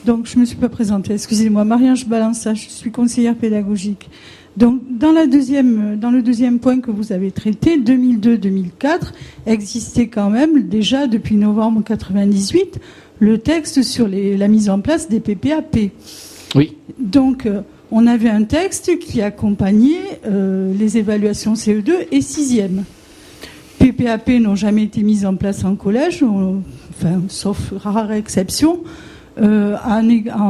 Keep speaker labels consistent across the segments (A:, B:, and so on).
A: Donc, je ne me suis pas présentée, excusez-moi. Marie-Ange Balança, je suis conseillère pédagogique. Donc, dans le deuxième point que vous avez traité, 2002-2004, existait quand même, déjà depuis novembre 98, le texte sur la mise en place des PPAP.
B: Oui.
A: Donc, on avait un texte qui accompagnait les évaluations CE2 et 6e. PPAP n'ont jamais été mises en place en collège, sauf rare exception. À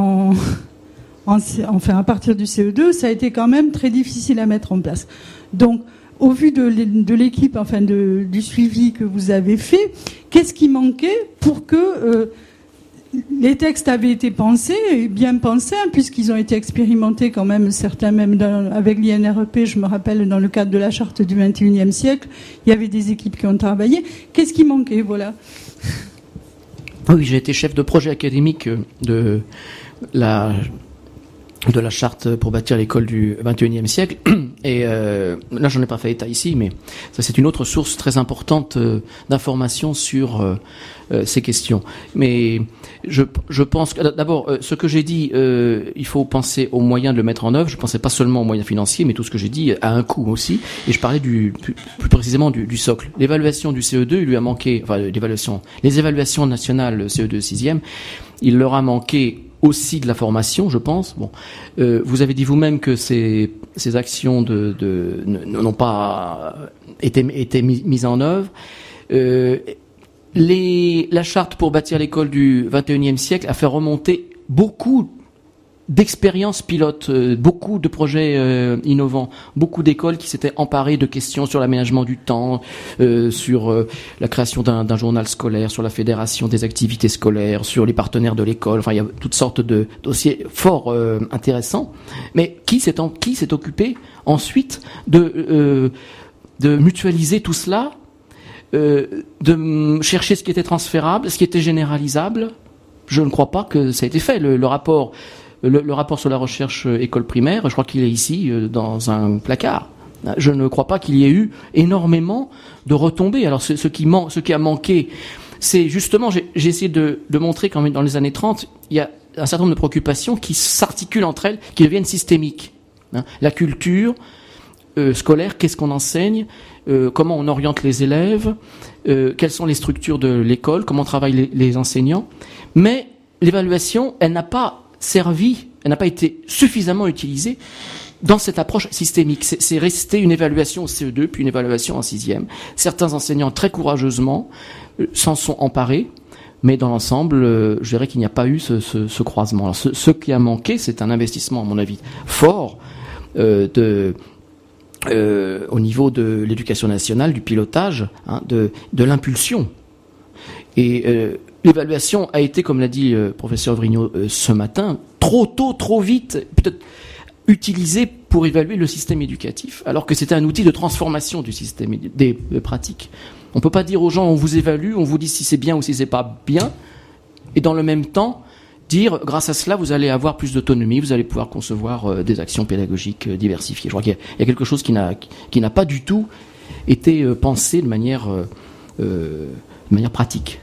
A: partir du CE2, ça a été quand même très difficile à mettre en place. Donc, au vu de l'équipe, du suivi que vous avez fait, qu'est-ce qui manquait pour que les textes avaient été pensés, bien pensés, puisqu'ils ont été expérimentés quand même, certains même avec l'INREP, je me rappelle, dans le cadre de la charte du XXIe siècle, il y avait des équipes qui ont travaillé. Qu'est-ce qui manquait, voilà.
B: Oui, j'ai été chef de projet académique de la charte pour bâtir l'école du XXIe siècle. Et là, j'en ai pas fait état ici, mais ça, c'est une autre source très importante d'informations sur ces questions. Mais je pense que, d'abord, ce que j'ai dit, il faut penser aux moyens de le mettre en œuvre. Je pensais pas seulement aux moyens financiers, mais tout ce que j'ai dit a un coût aussi. Et je parlais plus précisément du socle. L'évaluation du CE2, il lui a manqué, les évaluations nationales CE2 6e, il leur a manqué aussi de la formation, je pense. Bon, vous avez dit vous-même que ces actions n'ont pas été mises en œuvre. La charte pour bâtir l'école du XXIe siècle a fait remonter beaucoup d'expériences pilotes, beaucoup de projets innovants, beaucoup d'écoles qui s'étaient emparées de questions sur l'aménagement du temps, sur la création d'un journal scolaire, sur la fédération des activités scolaires, sur les partenaires de l'école. Enfin, il y a toutes sortes de dossiers fort intéressants. Mais qui s'est occupé ensuite de mutualiser tout cela, de chercher ce qui était transférable, ce qui était généralisable? Je ne crois pas que ça a été fait. Le rapport sur la recherche école primaire, je crois qu'il est ici dans un placard. Je ne crois pas qu'il y ait eu énormément de retombées. Alors ce qui a manqué, c'est justement, j'ai essayé de montrer quand même dans les années 30, il y a un certain nombre de préoccupations qui s'articulent entre elles, qui deviennent systémiques. La culture scolaire, qu'est-ce qu'on enseigne, comment on oriente les élèves, quelles sont les structures de l'école, comment travaillent les enseignants. Mais l'évaluation, elle n'a pas été suffisamment utilisée dans cette approche systémique. C'est resté une évaluation au CE2, puis une évaluation en 6e. Certains enseignants, très courageusement, s'en sont emparés, mais dans l'ensemble, je dirais qu'il n'y a pas eu ce croisement. Alors, ce qui a manqué, c'est un investissement, à mon avis, fort au niveau de l'éducation nationale, du pilotage, de l'impulsion. Et l'évaluation a été, comme l'a dit le professeur Vrignot ce matin, trop tôt, trop vite, peut-être utilisée pour évaluer le système éducatif, alors que c'était un outil de transformation du système des pratiques. On ne peut pas dire aux gens, on vous évalue, on vous dit si c'est bien ou si c'est pas bien, et dans le même temps, dire, grâce à cela, vous allez avoir plus d'autonomie, vous allez pouvoir concevoir des actions pédagogiques diversifiées. Je crois qu'il y a quelque chose qui n'a pas du tout été pensé de manière pratique.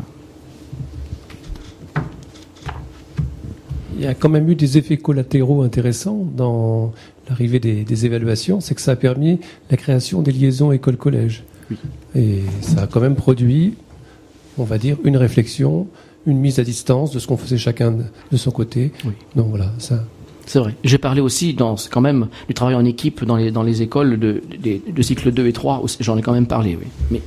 C: Il y a quand même eu des effets collatéraux intéressants dans l'arrivée des évaluations, c'est que ça a permis la création des liaisons école-collège.
B: Oui.
C: Et ça a quand même produit, on va dire, une réflexion, une mise à distance de ce qu'on faisait chacun de son côté.
B: Oui.
C: Donc voilà, ça.
B: C'est vrai. J'ai parlé aussi quand même du travail en équipe dans les écoles de cycle 2 et 3. J'en ai quand même parlé, oui. Mais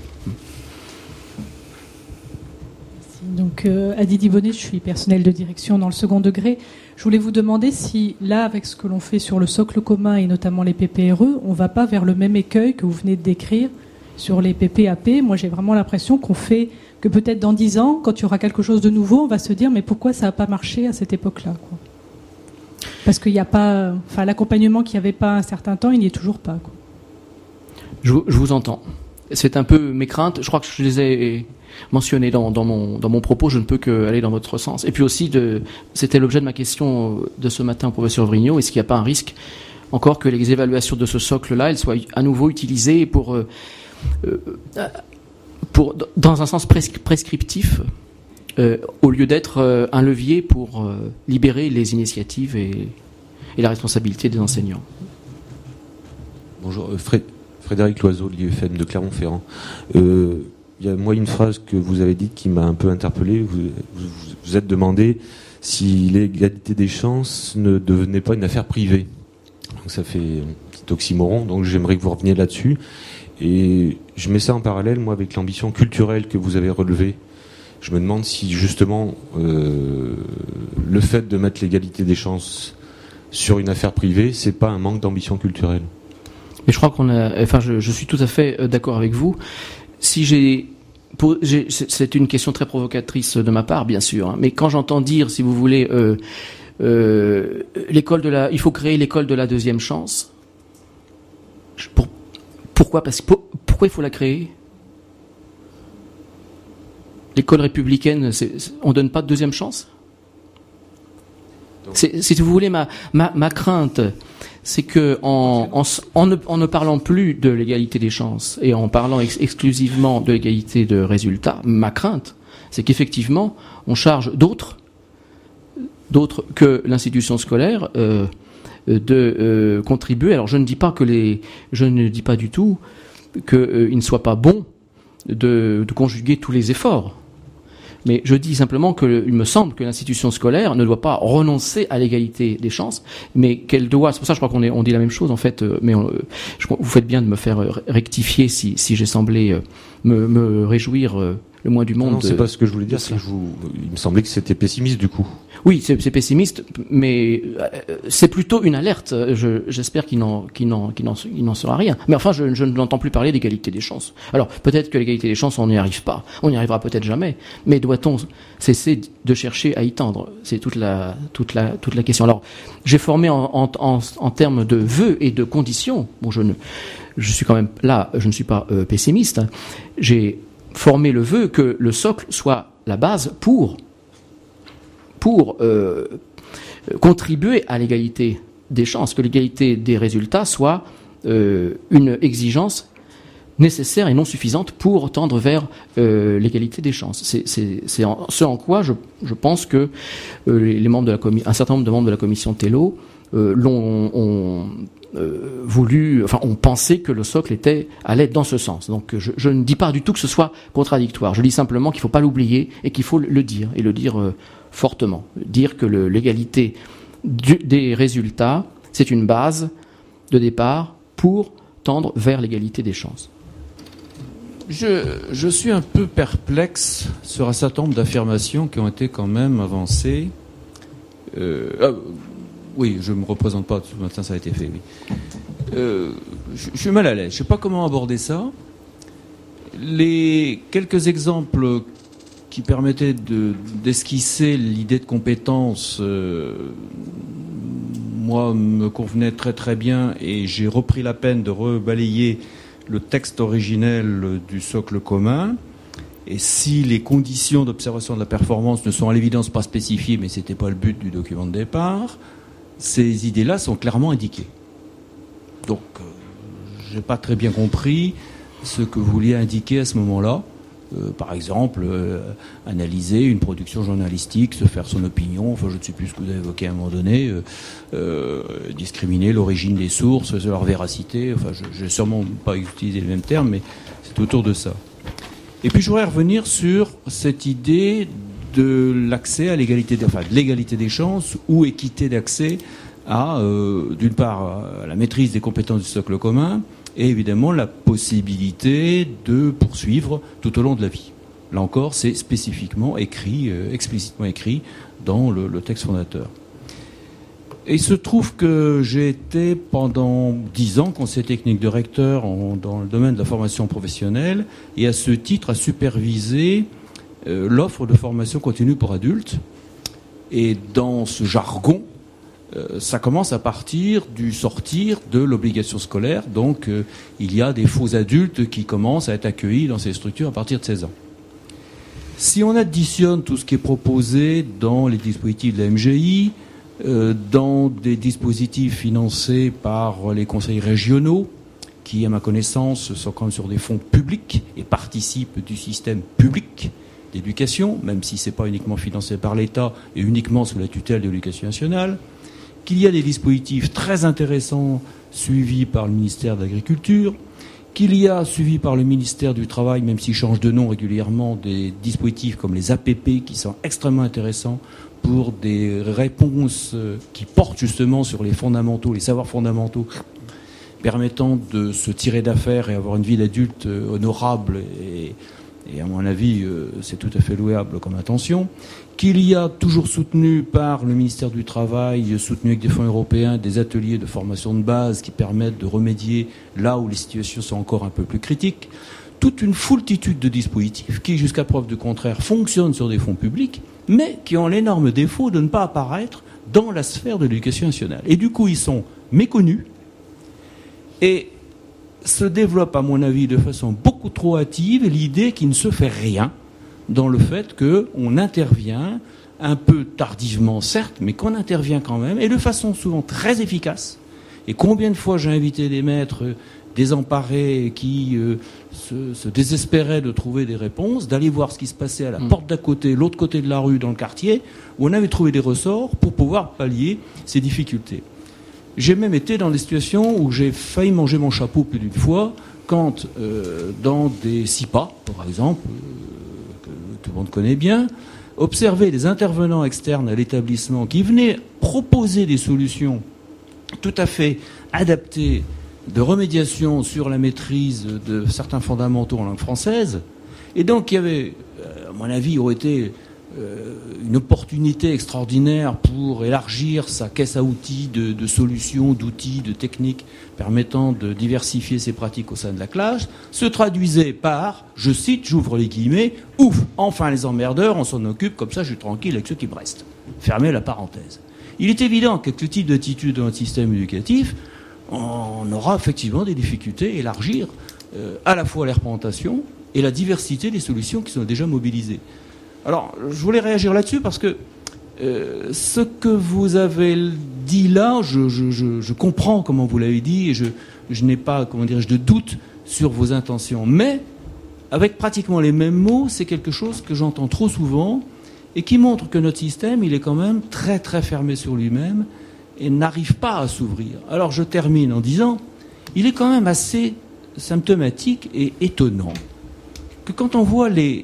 D: Donc, Adidi Bonnet, je suis personnelle de direction dans le second degré. Je voulais vous demander si, là, avec ce que l'on fait sur le socle commun et notamment les PPRE, on ne va pas vers le même écueil que vous venez de décrire sur les PPAP. Moi, j'ai vraiment l'impression que peut-être dans 10 ans, quand il y aura quelque chose de nouveau, on va se dire mais pourquoi ça n'a pas marché à cette époque-là, quoi. Parce qu'il n'y a pas... l'accompagnement qu'il n'y avait pas à un certain temps, il n'y est toujours pas, quoi.
B: Je vous entends. C'est un peu mes craintes. Je crois que je les ai mentionnées dans mon propos. Je ne peux qu'aller dans votre sens. Et puis aussi, c'était l'objet de ma question de ce matin au professeur Vrignot. Est-ce qu'il n'y a pas un risque encore que les évaluations de ce socle-là, elles soient à nouveau utilisées dans un sens prescriptif au lieu d'être un levier pour libérer les initiatives et la responsabilité des enseignants.
E: Bonjour, Frédéric Loiseau, de l'IEFM de Clermont-Ferrand. Il y a une phrase que vous avez dite qui m'a un peu interpellé. Vous êtes demandé si l'égalité des chances ne devenait pas une affaire privée. Donc ça fait un petit oxymoron, donc j'aimerais que vous reveniez là-dessus. Et je mets ça en parallèle, moi, avec l'ambition culturelle que vous avez relevée. Je me demande si, justement, le fait de mettre l'égalité des chances sur une affaire privée, c'est pas un manque d'ambition culturelle.
B: Mais je crois je suis tout à fait d'accord avec vous. C'est une question très provocatrice de ma part, bien sûr. Mais quand j'entends dire, si vous voulez, il faut créer l'école de la deuxième chance. Pourquoi il faut la créer? L'école républicaine, on donne pas de deuxième chance? Si vous voulez, ma crainte, c'est que en ne parlant plus de l'égalité des chances et en parlant exclusivement de l'égalité de résultats, ma crainte, c'est qu'effectivement, on charge d'autres que l'institution scolaire de contribuer. Alors je ne dis pas du tout qu'il ne soit pas bon de conjuguer tous les efforts. Mais je dis simplement qu'il me semble que l'institution scolaire ne doit pas renoncer à l'égalité des chances, mais qu'elle doit. C'est pour ça que je crois qu'on dit la même chose en fait. Mais vous faites bien de me faire rectifier si j'ai semblé me réjouir le moins du monde.
E: Non, c'est pas ce que je voulais dire. Il me semblait que c'était pessimiste du coup.
B: Oui, c'est pessimiste, mais c'est plutôt une alerte. J'espère qu'il n'en sera rien. Mais enfin, je ne l'entends plus parler d'égalité des chances. Alors, peut-être que l'égalité des chances, on n'y arrive pas. On n'y arrivera peut-être jamais. Mais doit-on cesser de chercher à y tendre? C'est toute la question. Alors, j'ai formé en termes de vœux et de conditions. Bon, je suis quand même là, je ne suis pas pessimiste. J'ai formé le vœu que le socle soit la base pour contribuer à l'égalité des chances, que l'égalité des résultats soit une exigence nécessaire et non suffisante pour tendre vers l'égalité des chances. C'est ce en quoi je pense que les membres de un certain nombre de membres de la commission Tello ont pensé que le socle allait dans ce sens. Donc je ne dis pas du tout que ce soit contradictoire. Je dis simplement qu'il ne faut pas l'oublier et qu'il faut le dire, et le dire fortement. Dire que l'égalité des résultats, c'est une base de départ pour tendre vers l'égalité des chances.
F: Je suis un peu perplexe sur un certain nombre d'affirmations qui ont été quand même avancées. Oui, je ne me représente pas, ce matin ça a été fait. Oui. Je suis mal à l'aise, je ne sais pas comment aborder ça. Les quelques exemples qui permettaient d'esquisser l'idée de compétence, moi, me convenaient très très bien, et j'ai repris la peine de rebalayer le texte originel du socle commun. Et si les conditions d'observation de la performance ne sont à l'évidence pas spécifiées, mais ce n'était pas le but du document de départ, ces idées-là sont clairement indiquées. Donc, je n'ai pas très bien compris ce que vous vouliez indiquer à ce moment-là. Par exemple, analyser une production journalistique, se faire son opinion, enfin je ne sais plus ce que vous avez évoqué à un moment donné, discriminer l'origine des sources, leur véracité, enfin je n'ai sûrement pas utilisé le même terme, mais c'est autour de ça. Et puis je voudrais revenir sur cette idée de l'accès à l'égalité des chances ou équité d'accès à, d'une part, à la maîtrise des compétences du socle commun, et évidemment la possibilité de poursuivre tout au long de la vie. Là encore, c'est spécifiquement écrit, explicitement écrit dans le texte fondateur. Et il se trouve que j'ai été pendant 10 ans conseiller technique de recteur dans le domaine de la formation professionnelle, et à ce titre à superviser l'offre de formation continue pour adultes. Et dans ce jargon, ça commence à partir du sortir de l'obligation scolaire. Donc il y a des faux adultes qui commencent à être accueillis dans ces structures à partir de 16 ans. Si on additionne tout ce qui est proposé dans les dispositifs de la MGI, dans des dispositifs financés par les conseils régionaux, qui à ma connaissance sont quand même sur des fonds publics et participent du système public, d'éducation, même si ce n'est pas uniquement financé par l'État et uniquement sous la tutelle de l'Éducation nationale, qu'il y a des dispositifs très intéressants suivis par le ministère de l'Agriculture, qu'il y a suivi par le ministère du Travail, même s'il change de nom régulièrement, des dispositifs comme les APP qui sont extrêmement intéressants pour des réponses qui portent justement sur les fondamentaux, les savoirs fondamentaux, permettant de se tirer d'affaire et avoir une vie d'adulte honorable et à mon avis, c'est tout à fait louable comme intention. Qu'il y a toujours soutenu par le ministère du Travail, soutenu avec des fonds européens, des ateliers de formation de base qui permettent de remédier là où les situations sont encore un peu plus critiques. Toute une foultitude de dispositifs qui, jusqu'à preuve du contraire, fonctionnent sur des fonds publics, mais qui ont l'énorme défaut de ne pas apparaître dans la sphère de l'éducation nationale. Et du coup, ils sont méconnus et se développe, à mon avis, de façon beaucoup trop hâtive l'idée qu'il ne se fait rien dans le fait qu'on intervient, un peu tardivement certes, mais qu'on intervient quand même, et de façon souvent très efficace. Et combien de fois j'ai invité des maîtres désemparés qui se désespéraient de trouver des réponses, d'aller voir ce qui se passait à la porte d'à côté, l'autre côté de la rue, dans le quartier, où on avait trouvé des ressorts pour pouvoir pallier ces difficultés. J'ai même été dans des situations où j'ai failli manger mon chapeau plus d'une fois, quand dans des SIPA, par exemple, que tout le monde connaît bien, observer des intervenants externes à l'établissement qui venaient proposer des solutions tout à fait adaptées de remédiation sur la maîtrise de certains fondamentaux en langue française, et donc qui avait, à mon avis, aurait été une opportunité extraordinaire pour élargir sa caisse à outils de solutions, d'outils, de techniques permettant de diversifier ses pratiques au sein de la classe, se traduisait par, je cite, j'ouvre les guillemets, « Ouf, enfin les emmerdeurs, on s'en occupe, comme ça je suis tranquille avec ceux qui me restent. » Fermez la parenthèse. Il est évident qu'avec ce type d'attitude dans notre système éducatif, on aura effectivement des difficultés à élargir à la fois les représentations et la diversité des solutions qui sont déjà mobilisées. Alors, je voulais réagir là-dessus parce que ce que vous avez dit là, je comprends comment vous l'avez dit et je n'ai pas, de doute sur vos intentions. Mais, avec pratiquement les mêmes mots, c'est quelque chose que j'entends trop souvent et qui montre que notre système, il est quand même très très fermé sur lui-même et n'arrive pas à s'ouvrir. Alors, je termine en disant, il est quand même assez symptomatique et étonnant que quand on voit les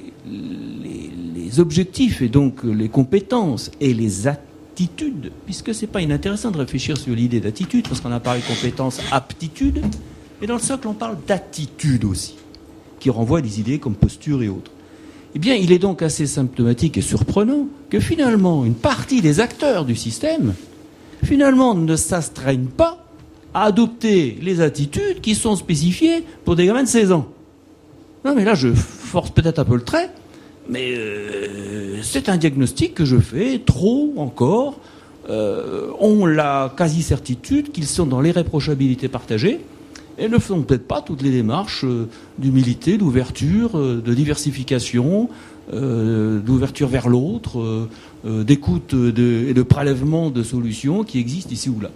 F: objectifs et donc les compétences et les attitudes, puisque c'est pas inintéressant de réfléchir sur l'idée d'attitude, parce qu'on a parlé de compétences, aptitudes, et dans le socle on parle d'attitude aussi, qui renvoie à des idées comme posture et autres. Eh bien, il est donc assez symptomatique et surprenant que finalement une partie des acteurs du système, finalement, ne s'astreignent pas à adopter les attitudes qui sont spécifiées pour des gamins de 16 ans. Non, mais là, je force peut-être un peu le trait, mais c'est un diagnostic que je fais, trop encore, ont la quasi-certitude qu'ils sont dans l'irréprochabilité partagée et ne font peut-être pas toutes les démarches d'humilité, d'ouverture, de diversification, d'ouverture vers l'autre, d'écoute et de prélèvement de solutions qui existent ici ou là.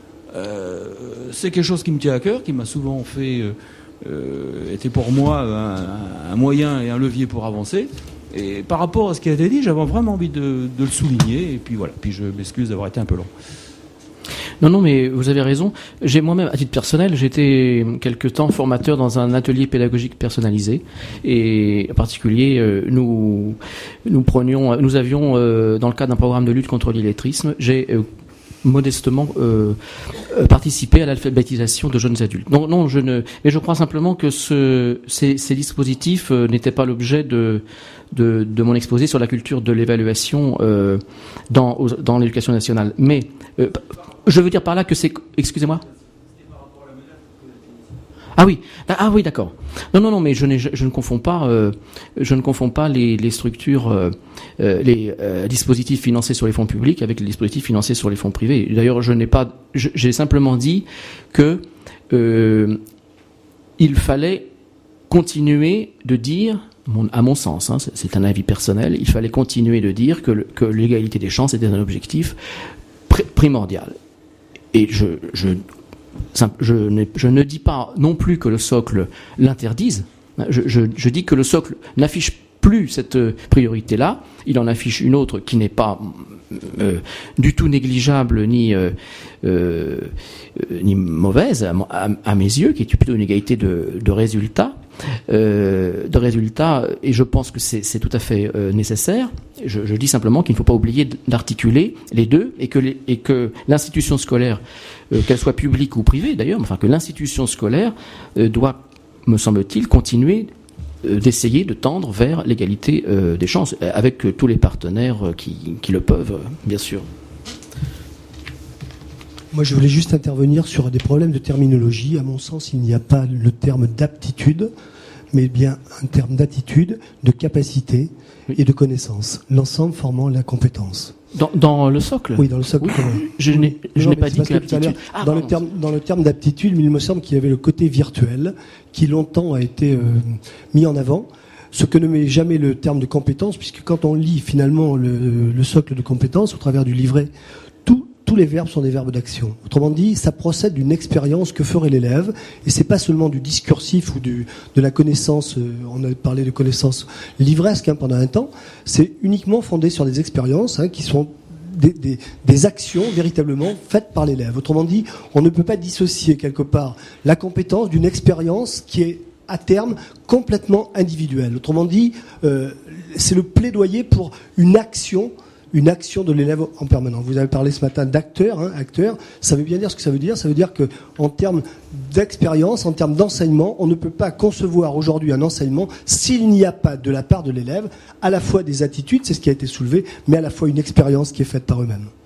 F: C'est quelque chose qui me tient à cœur, qui m'a souvent fait... était pour moi un moyen et un levier pour avancer. Et par rapport à ce qui a été dit, j'avais vraiment envie de le souligner. Et puis voilà. Puis je m'excuse d'avoir été un peu long.
B: Non, mais vous avez raison. J'ai moi-même, à titre personnel, j'étais quelque temps formateur dans un atelier pédagogique personnalisé. Et en particulier, nous avions, dans le cadre d'un programme de lutte contre l'illettrisme, j'ai modestement participer à l'alphabétisation de jeunes adultes. Mais je crois simplement que ces dispositifs n'étaient pas l'objet de mon exposé sur la culture de l'évaluation dans l'éducation nationale. Mais je veux dire par là que c'est... Excusez-moi. Ah oui, d'accord. Non, mais je ne confonds pas les structures, les dispositifs financés sur les fonds publics avec les dispositifs financés sur les fonds privés. D'ailleurs, j'ai simplement dit que il fallait continuer de dire, à mon sens, c'est un avis personnel, il fallait continuer de dire que l'égalité des chances était un objectif primordial. Et je ne dis pas non plus que le socle l'interdise. Je dis que le socle n'affiche plus cette priorité-là, il en affiche une autre qui n'est pas du tout négligeable ni mauvaise à mes yeux, qui est plutôt une égalité de résultats. Et je pense que c'est tout à fait nécessaire. Je dis simplement qu'il ne faut pas oublier d'articuler les deux et que l'institution scolaire, qu'elle soit publique ou privée d'ailleurs, enfin que l'institution scolaire doit, me semble-t-il, continuer d'essayer de tendre vers l'égalité des chances avec tous les partenaires qui le peuvent, bien sûr.
G: Moi, je voulais juste intervenir sur des problèmes de terminologie. À mon sens, il n'y a pas le terme d'aptitude, mais bien un terme d'attitude, de capacité et de connaissance. L'ensemble formant la compétence.
B: Dans le socle ?
G: Oui, dans le socle.
B: Oui, je n'ai pas dit que l'aptitude...
G: Dans le terme d'aptitude, il me semble qu'il y avait le côté virtuel qui longtemps a été mis en avant. Ce que ne met jamais le terme de compétence, puisque quand on lit finalement le socle de compétences au travers du livret, tous les verbes sont des verbes d'action. Autrement dit, ça procède d'une expérience que ferait l'élève, et c'est pas seulement du discursif ou de la connaissance. On a parlé de connaissance livresque pendant un temps. C'est uniquement fondé sur des expériences qui sont des actions véritablement faites par l'élève. Autrement dit, on ne peut pas dissocier quelque part la compétence d'une expérience qui est à terme complètement individuelle. Autrement dit, c'est le plaidoyer pour une action de l'élève en permanence. Vous avez parlé ce matin d'acteur, acteur. Ça veut bien dire ce que ça veut dire. Ça veut dire que, en termes d'expérience, en termes d'enseignement, on ne peut pas concevoir aujourd'hui un enseignement s'il n'y a pas de la part de l'élève à la fois des attitudes, c'est ce qui a été soulevé, mais à la fois une expérience qui est faite par eux-mêmes.